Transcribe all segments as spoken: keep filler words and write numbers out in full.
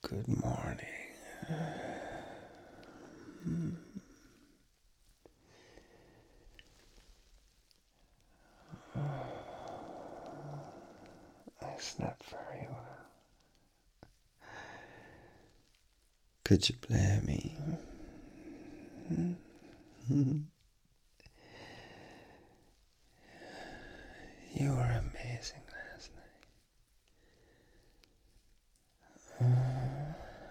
Good morning. I slept very well. Could you blame me? You were amazing last night.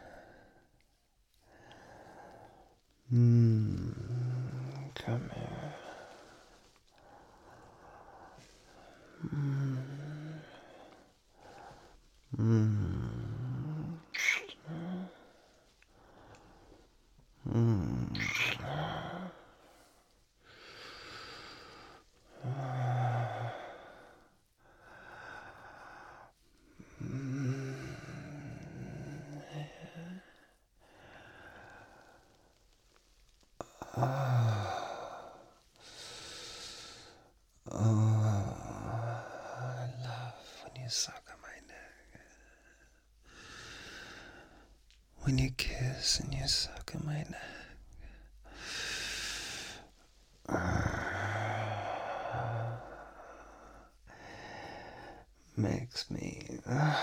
Mm, come here. Mm. Mm. Mm. Oh, I love when you suck on my neck. When you kiss and you suck on my neck. Makes me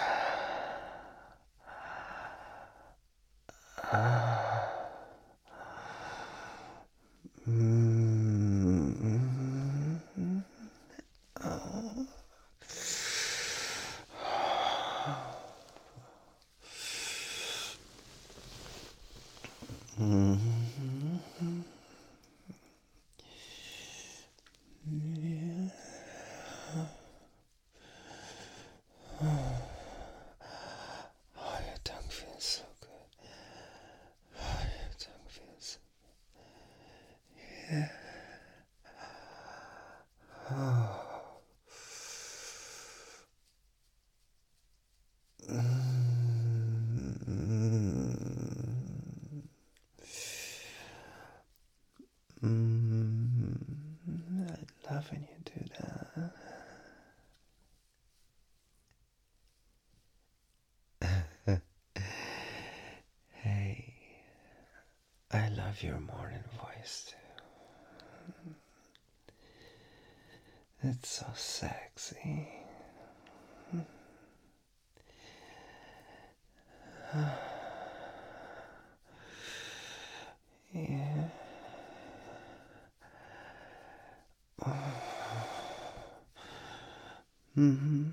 mm, oh. Mm-hmm. Yeah. Oh, your tongue feels so good. Oh, your tongue feels so good. Yeah. Oh. Mm. Mm. I love when you do that. Hey, I love your morning voice too. It's so sexy. Yeah. Mm-hmm.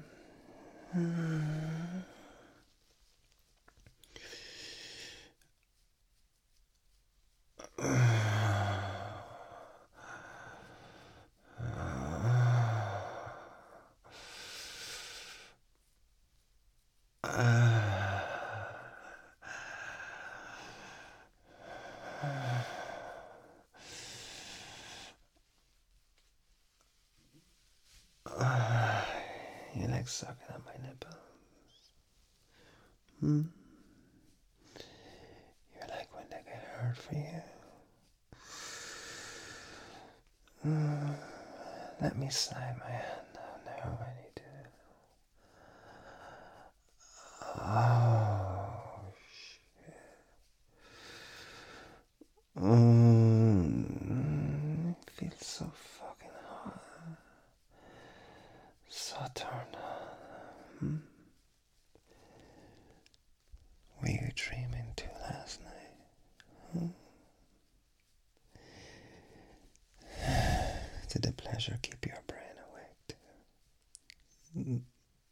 You like sucking on my nipples? Hmm? You like when they get hurt for you? Mm. Let me slide my hand down there when you do it. Oh, mm. It feels so fucking hot. So turned on. Hmm? Were you dreaming too last night? Hmm? Did the pleasure keep your brain awake too?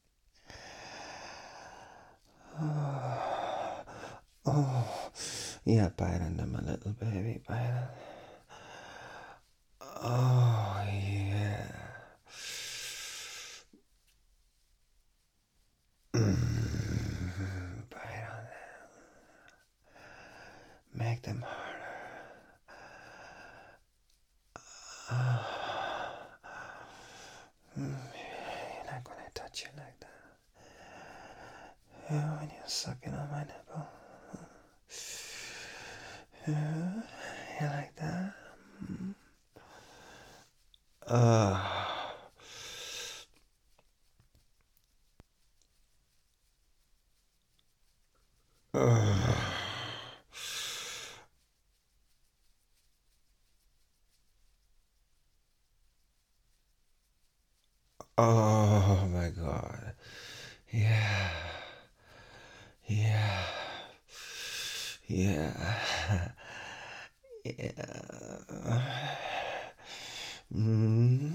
Oh, oh, yeah, bite on them a little, baby, bite on. Oh, yeah. Mm, bite on them. Make them harder. Oh. Mm, you like when I touch you like that? Yeah, when you're sucking on my nipple. Yeah, you like that? Mm. Uh, uh. Oh my God. Yeah. Yeah. Yeah. Yeah. Mm.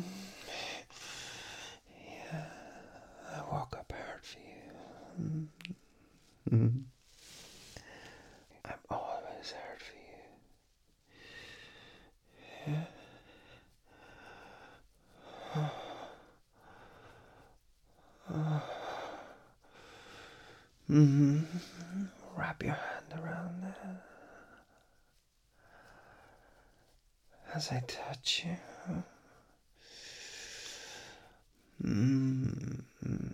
Yeah. I woke up hard for you. Mm. I'm always hard for you. Yeah. Mm-hmm. Wrap your hand around that as I touch you. Mm-hmm.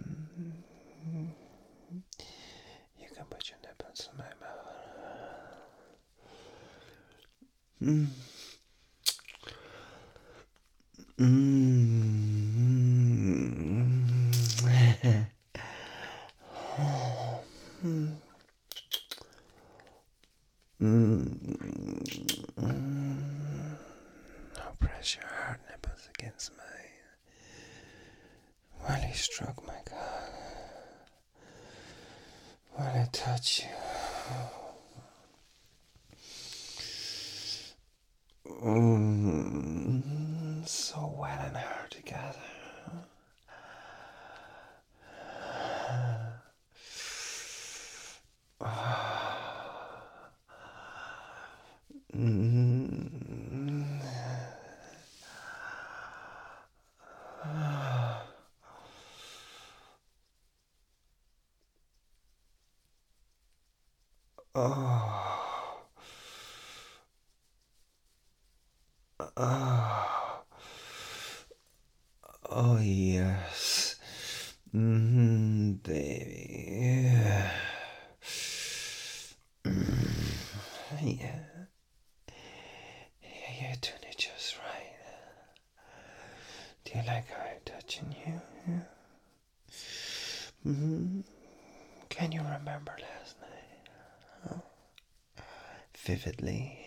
You can put your nipples in my mouth. Mm. Mm. Mm. Now press your hard nipples against mine while you stroke my cock, while I touch you. Mm. So wet and hard together. Mm. Oh. Oh. Oh, yes. Mm-hmm, baby. Yeah. Yeah. Yeah, you're doing it just right. Do you like how I'm touching you? Yeah. Mm-hmm. Can you remember last night? Oh. Vividly.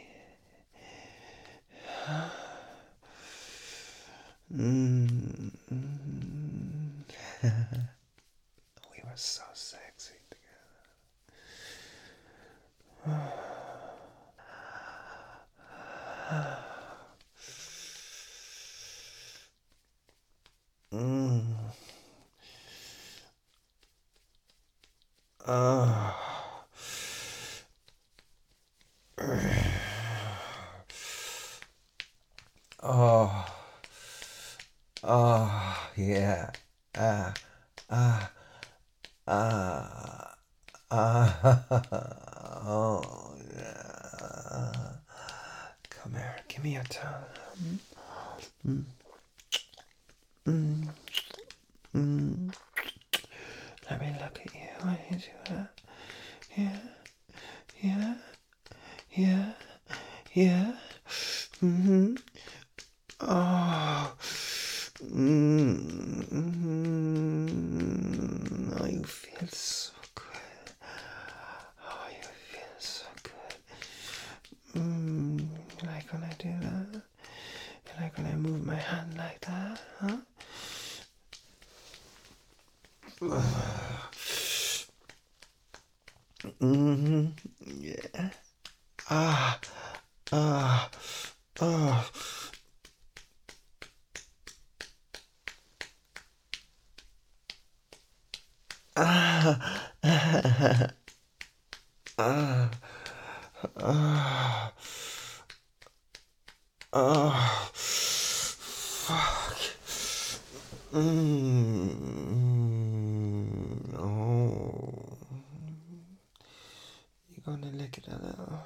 Mm-hmm. We were so sexy together. Mm. Oh. Oh. Oh, yeah. Ah, ah, ah, ah. Oh, yeah. Come here. Give me your tongue. Mm, mm, mm. Let me look at you when you do that. Yeah, yeah, yeah, yeah. Mm-hmm. Oh. Mm-hmm. Oh, you feel so good. Oh, you feel so good. Mm, you like when I do that? You like when I move my hand like that, huh? Mm-hmm. Yeah. Ah. Ah. Ah. Ah. Ah. Ah. Ah. Fuck. Mm. Oh. You're gonna lick it a little.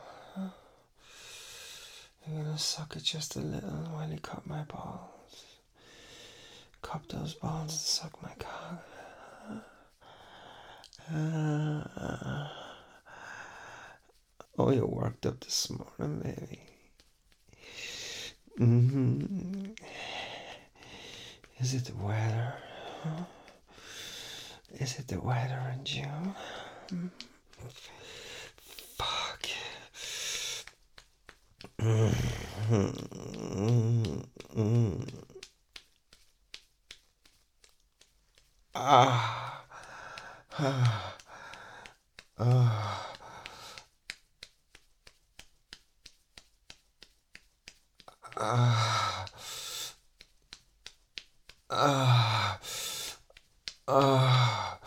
You're gonna suck it just a little while you cup my balls. Cup those balls and suck my cock. Uh, oh, you're worked up this morning, baby. Mm-hmm. Is it the weather? Huh? Is it the weather in June? Mm. Fuck. Mm-hmm. Mm-hmm. Ah. Ah. Ah.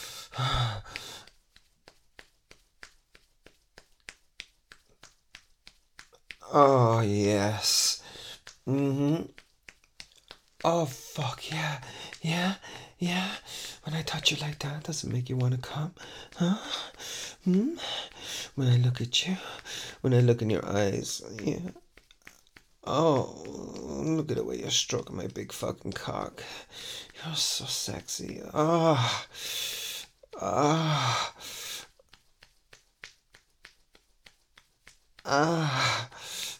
Oh, yes. Mm-hmm. Oh, fuck, yeah. Yeah, yeah. When I touch you like that, does it make you want to come? Huh? Hmm? When I look at you, when I look in your eyes, yeah. Oh, look at the way you're stroking my big fucking cock. You're so sexy. Ah. Ah. Ah.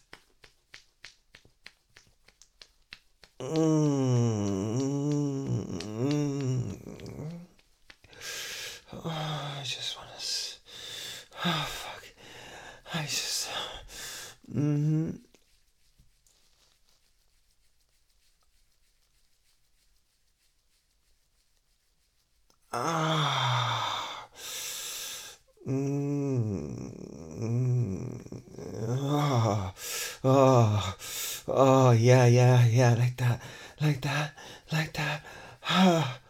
Mm. Oh, I just want to. Oh, fuck. I just. Mm-hmm. Ah. Mm. Oh. Oh. Oh, yeah, yeah, yeah, like that. Like that. Like that. Ah.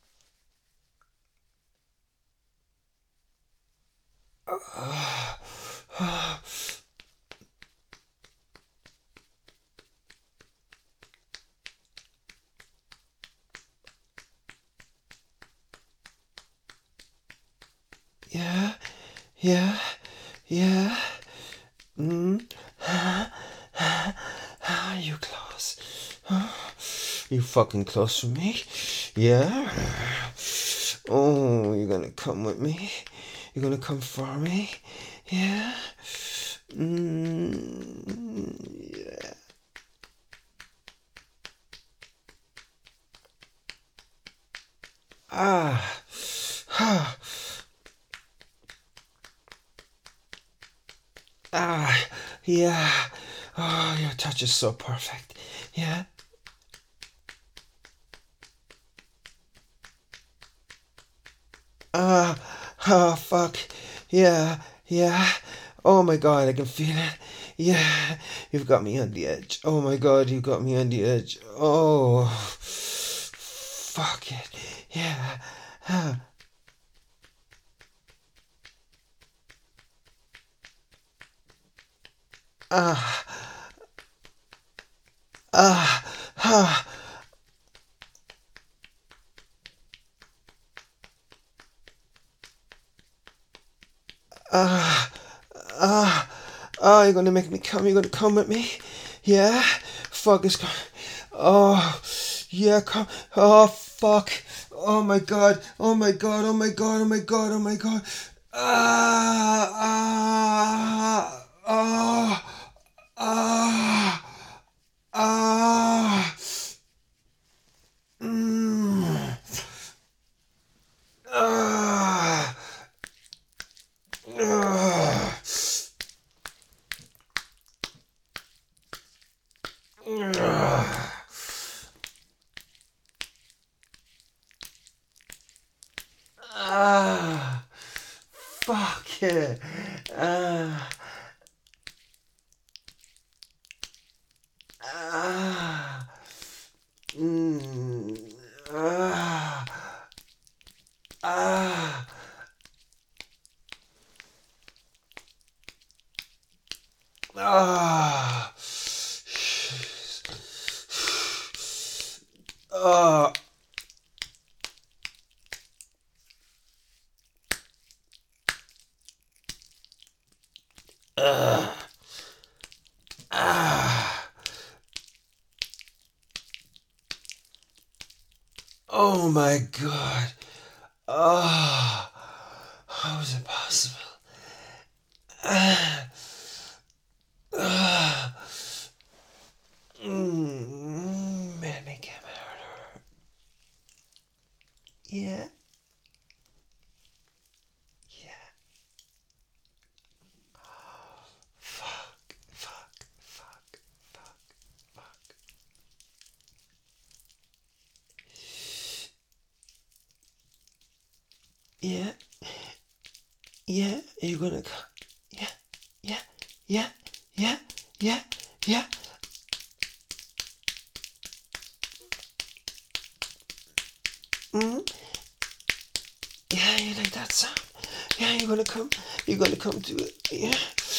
Ah. Ah. Yeah. Yeah. Yeah. Mm. Ah, you close. Huh? You fucking close for me? Yeah? Oh, you're gonna come with me? You're gonna come for me? Yeah? Mm, yeah. Ah. Ah. Ah. Yeah. Oh, your touch is so perfect. Yeah? Ah, ah, fuck. Yeah, yeah. Oh my god, I can feel it. Yeah, you've got me on the edge. Oh my god, you've got me on the edge. Oh, fuck it. Yeah. Ah, ah, ah, ah. Ah, ah, ah, you're gonna make me come. You're gonna come with me. Yeah? Fuck is going. Oh, yeah, come. Oh, fuck. Oh my god. Oh my god. Oh my god. Oh my god. Oh my god. Ah, ah, ah, ah, ah. Mm, ah, ah. Ah, fuck it. Ah, ah, mm, ah, ah, ah, ah, ah, ah. Oh my god. Ah, how is it possible? Ah, ah, mm, man, make him harder. Yeah, yeah. Fuck, fuck, fuck, fuck, fuck. Yeah, yeah, you're gonna come. Yeah, yeah, yeah, yeah, yeah, yeah. Mm? Yeah, you like that sound? Yeah, you're gonna come. You're gonna come to it. Yeah.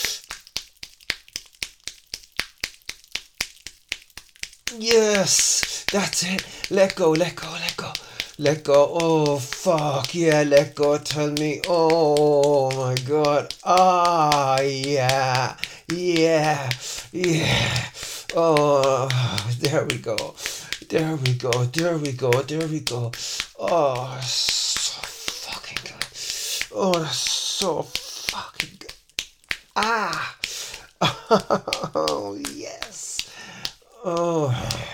Yes, that's it. Let go, let go, let go. Let go. Oh, fuck. Yeah, let go. Tell me. Oh, my God. Ah, yeah. Yeah. Yeah. Oh, there we go. There we go. There we go. There we go. Oh, so fucking good. Oh, that's so fucking good. Ah. Oh, yes. Oh.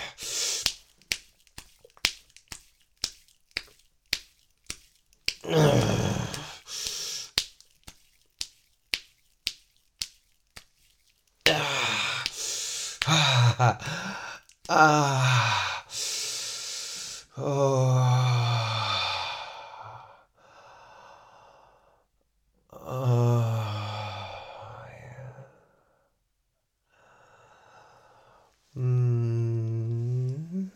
Ah. Ah. Oh. Oh. Yeah. Mm.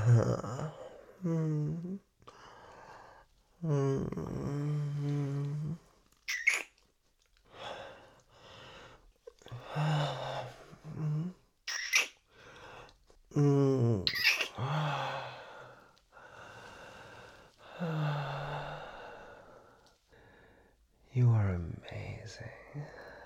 Mm. Mm. Mm. You are amazing.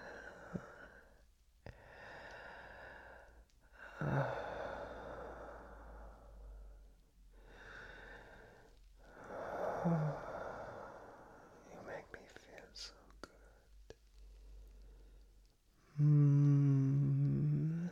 You make me feel so good. Mm.